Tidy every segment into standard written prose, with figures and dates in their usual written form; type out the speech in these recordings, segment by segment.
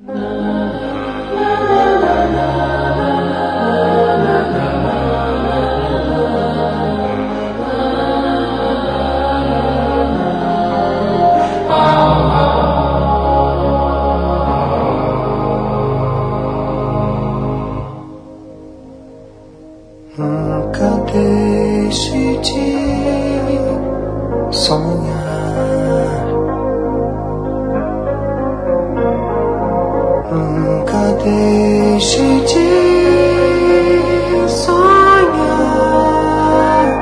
Nunca deixe de sonhar. Nunca deixe de sonhar.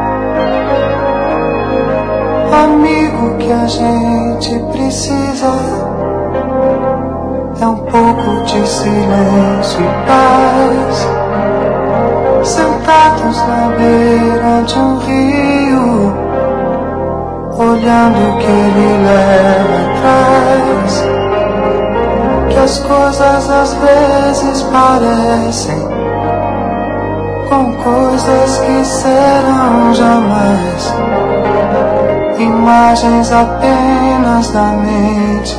Amigo, que a gente precisa é um pouco de silêncio e paz, sentados na beira de um rio, olhando o que ele leva atrás. Que as coisas às vezes parecem com coisas que serão jamais, imagens apenas da mente,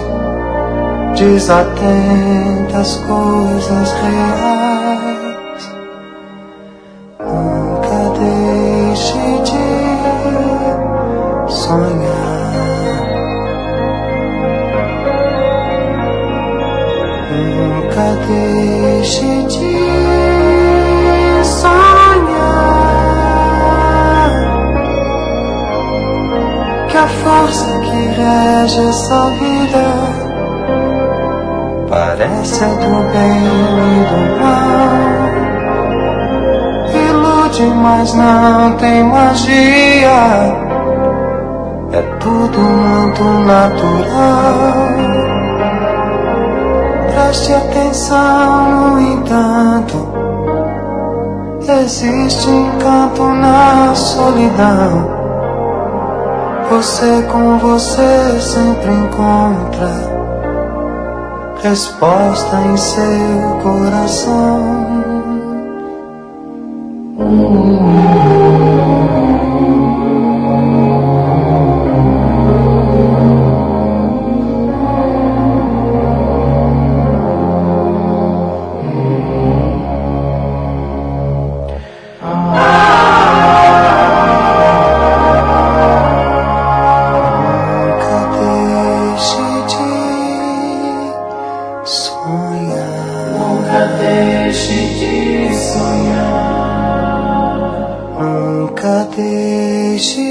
desatenta às coisas reais. Nunca deixe de sonhar. Nunca deixe de sonhar. Que a força que rege essa vida parece a do bem e do mal. Ilude, mas não tem magia. É tudo muito natural. Preste atenção, no entanto, existe encanto na solidão. Você com você sempre encontra resposta em seu coração. Nunca deixe de sonhar. Nunca deixe